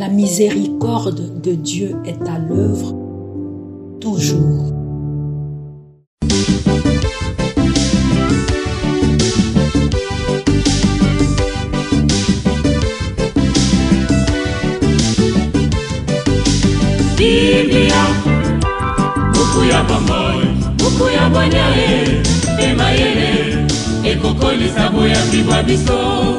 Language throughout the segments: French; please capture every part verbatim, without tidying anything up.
La miséricorde de Dieu est à l'œuvre toujours. Biblia, buku ya bomoi, buku ya bonyae, emayele, ekokoli sabo ya bibwa biso.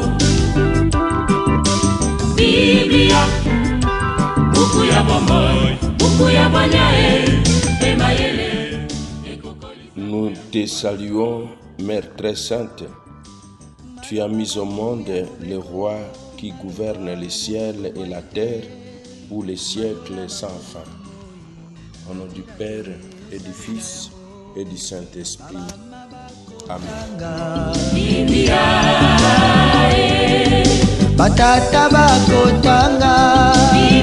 Biblia, buku ya bomoi, buku ya bonyae, emayele, ekokoli. Nous te saluons, Mère très sainte. Tu as mis au monde le roi qui gouverne le ciel et la terre pour les siècles sans fin. Au nom du Père et du Fils et du Saint-Esprit. Amen. Batata bakotanga.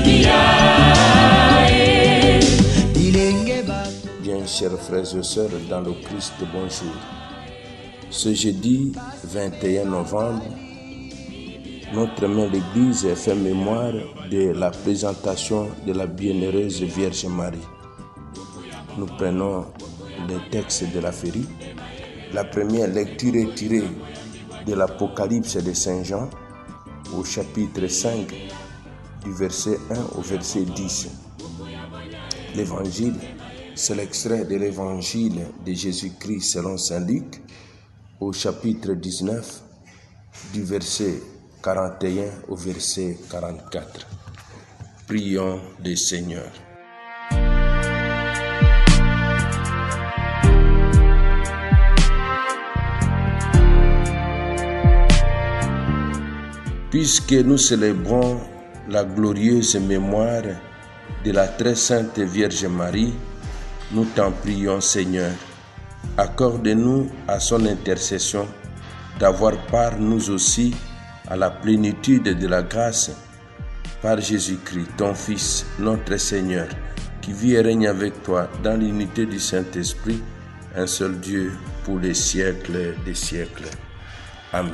Bien, chers frères et sœurs, dans le Christ, bonjour. Ce jeudi vingt et un novembre, notre mère l'Église fait mémoire de la présentation de la bienheureuse Vierge Marie. Nous prenons les textes de la Férie. La première lecture est tirée de l'Apocalypse de Saint Jean au chapitre cinq, du verset un au verset dix. L'évangile, c'est l'extrait de l'évangile de Jésus-Christ selon Saint Luc au chapitre dix-neuf, du verset quarante et un au verset quarante-quatre. Prions le Seigneur. Puisque nous célébrons la glorieuse mémoire de la très sainte Vierge Marie, nous t'en prions, Seigneur. Accorde-nous à son intercession d'avoir part nous aussi à la plénitude de la grâce par Jésus-Christ, ton Fils, notre Seigneur, qui vit et règne avec toi dans l'unité du Saint-Esprit, un seul Dieu pour les siècles des siècles. Amen.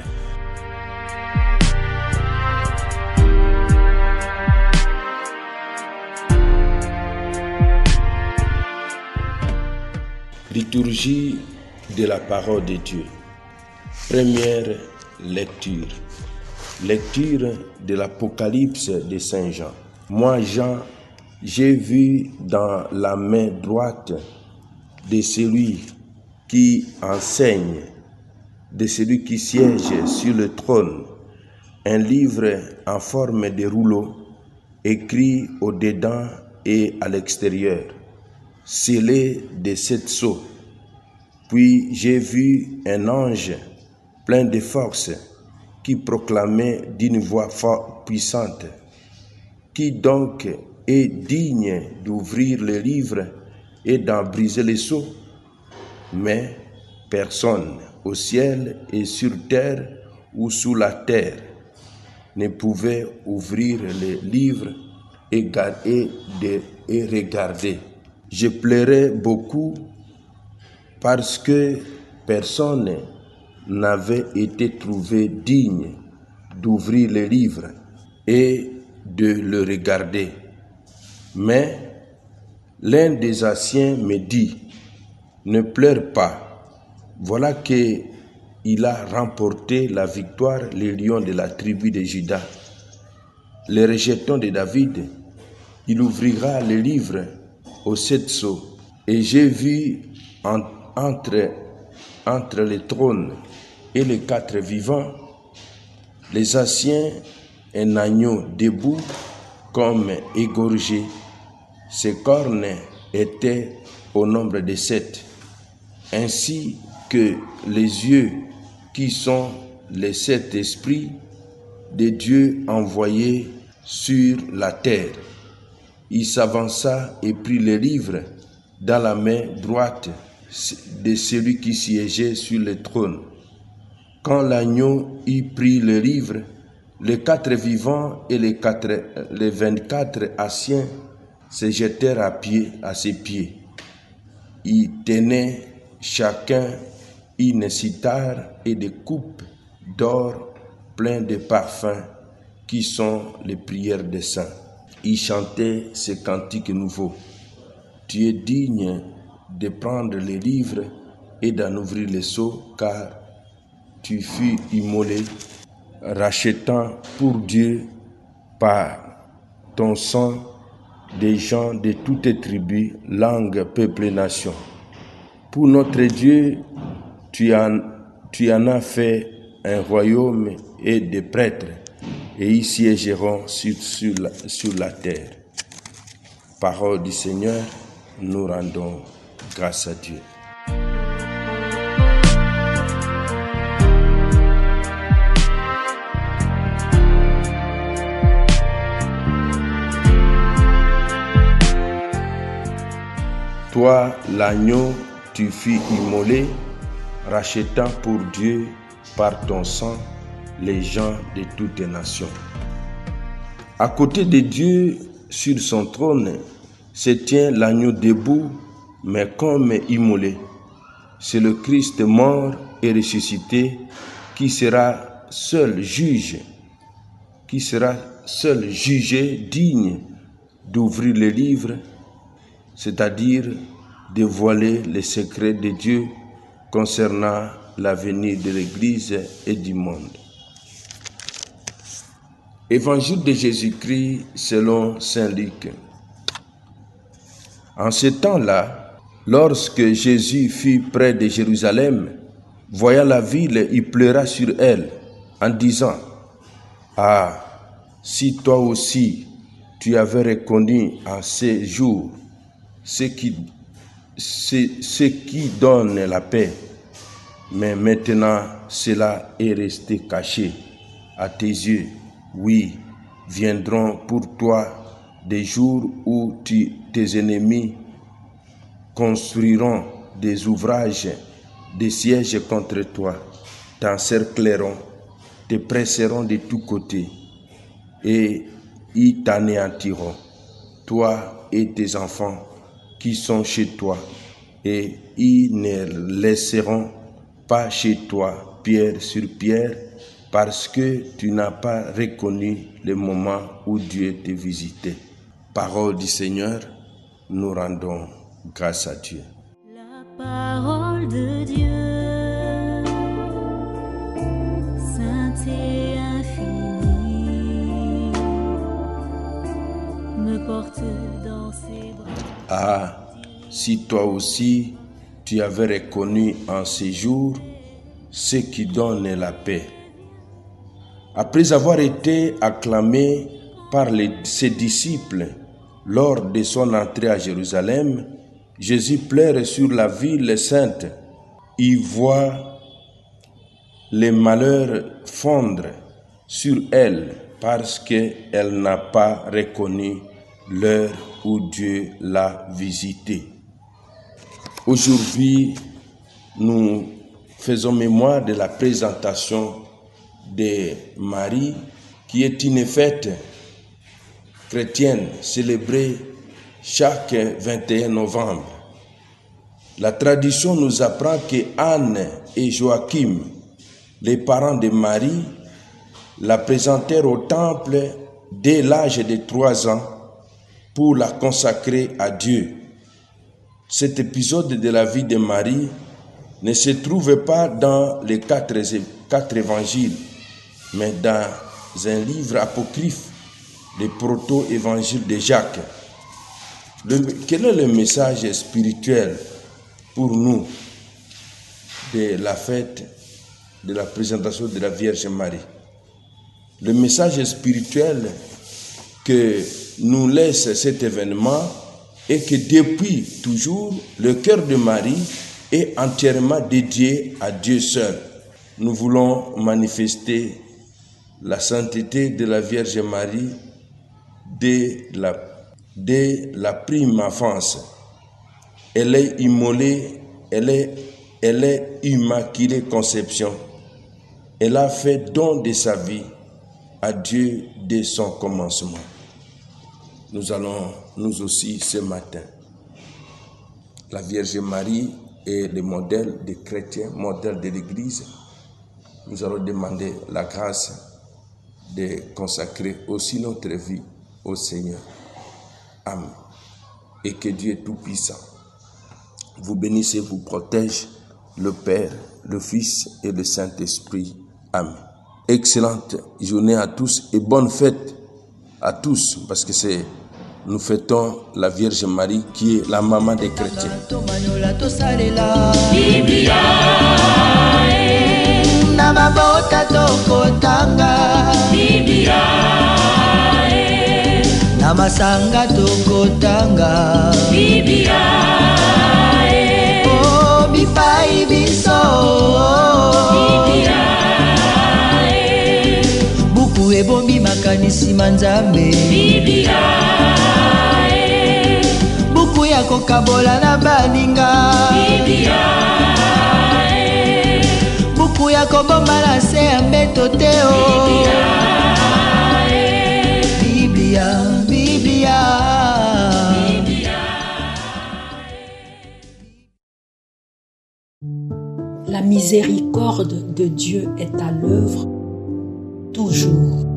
Liturgie de la parole de Dieu. Première lecture. Lecture de l'Apocalypse de Saint Jean. Moi, Jean, j'ai vu dans la main droite de celui qui enseigne, de celui qui siège sur le trône, un livre en forme de rouleau, écrit au-dedans et à l'extérieur, scellé de sept sceaux. Puis j'ai vu un ange plein de force qui proclamait d'une voix forte puissante: qui donc est digne d'ouvrir le livre et d'en briser les sceaux? Mais personne au ciel et sur terre ou sous la terre ne pouvait ouvrir le livre et, et, de, et regarder. Je pleurais beaucoup parce que personne n'avait été trouvé digne d'ouvrir le livre et de le regarder. Mais l'un des anciens me dit: ne pleure pas, voilà qu'il a remporté la victoire, le lion de la tribu de Juda, le rejeton de David. Il ouvrira le livre aux sept sceaux. Et j'ai vu en, entre, entre les trônes et les quatre vivants, les anciens, un agneau debout comme égorgé. Ses cornes étaient au nombre de sept, ainsi que les yeux qui sont les sept esprits de Dieu envoyés sur la terre. Il s'avança et prit le livre dans la main droite de celui qui siégeait sur le trône. Quand l'agneau eut pris le livre, les quatre vivants et les, quatre, les vingt-quatre anciens se jetèrent à pied, à ses pieds. Ils tenaient chacun une cithare et des coupes d'or pleines de parfums qui sont les prières des saints. y chantaient ces cantiques nouveaux. Tu es digne de prendre les livres et d'en ouvrir les sceaux, car tu fus immolé, rachetant pour Dieu par ton sang des gens de toutes tribus, langues, peuples et nations. Pour notre Dieu, tu en, tu en as fait un royaume et des prêtres, et ils siégeront sur, sur, la, sur la terre. Parole du Seigneur, nous rendons grâce à Dieu. Toi, l'agneau, tu fus immolé, rachetant pour Dieu par ton sang les gens de toutes les nations. À côté de Dieu, sur son trône, se tient l'agneau debout, mais comme immolé. C'est le Christ mort et ressuscité qui sera seul juge, qui sera seul jugé digne d'ouvrir le livre, c'est-à-dire dévoiler les secrets de Dieu concernant l'avenir de l'Église et du monde. Évangile de Jésus-Christ selon saint Luc. En ce temps-là, lorsque Jésus fut près de Jérusalem, voyant la ville, il pleura sur elle, en disant, « Ah, si toi aussi tu avais reconnu en ces jours ce qui, ce, ce qui donne la paix, mais maintenant cela est resté caché à tes yeux. Oui, viendront pour toi des jours où tu, tes ennemis construiront des ouvrages, des sièges contre toi, t'encercleront, te presseront de tous côtés et ils t'anéantiront, toi et tes enfants qui sont chez toi, et ils ne laisseront pas chez toi pierre sur pierre, parce que tu n'as pas reconnu le moment où Dieu te visitait. Parole du Seigneur, nous rendons grâce à Dieu. La parole de Dieu, sainte et infinie, me porte dans ses bras. Ah, si toi aussi tu avais reconnu en ces jours ce qui donne la paix. Après avoir été acclamé par les, ses disciples lors de son entrée à Jérusalem, Jésus pleure sur la ville sainte. Il voit les malheurs fondre sur elle parce qu'elle n'a pas reconnu l'heure où Dieu l'a visitée. Aujourd'hui, nous faisons mémoire de la présentation de Marie, qui est une fête chrétienne célébrée chaque vingt et un novembre. La tradition nous apprend que Anne et Joachim, les parents de Marie, la présentèrent au temple dès l'âge de trois ans pour la consacrer à Dieu. Cet épisode de la vie de Marie ne se trouve pas dans les quatre, quatre évangiles, mais dans un livre apocryphe, le proto-évangile de Jacques. Le, quel est le message spirituel pour nous de la fête de la présentation de la Vierge Marie? Le message spirituel que nous laisse cet événement est que depuis toujours, le cœur de Marie est entièrement dédié à Dieu seul. Nous voulons manifester la sainteté de la Vierge Marie dès la, dès la prime enfance. Elle est immolée, elle est, elle est immaculée conception. Elle a fait don de sa vie à Dieu dès son commencement. Nous allons, nous aussi, ce matin, la Vierge Marie est le modèle des chrétiens, modèle de l'Église. Nous allons demander la grâce de consacrer aussi notre vie au Seigneur. Amen. Et que Dieu Tout-Puissant vous bénisse et vous protège, le Père, le Fils et le Saint-Esprit. Amen. Excellente journée à tous et bonne fête à tous, parce que c'est nous fêtons la Vierge Marie qui est la maman des chrétiens. Biblia, na mabota tokotanga Biblia, na masanga tokotanga Biblia, oh bipai biso Biblia, buku ebombi makanisi manzambe Biblia, buku ya kokabola na baninga Biblia, buku ya kobomba na se ya mbeto te o Biblia, Biblia. La miséricorde de Dieu est à l'œuvre toujours.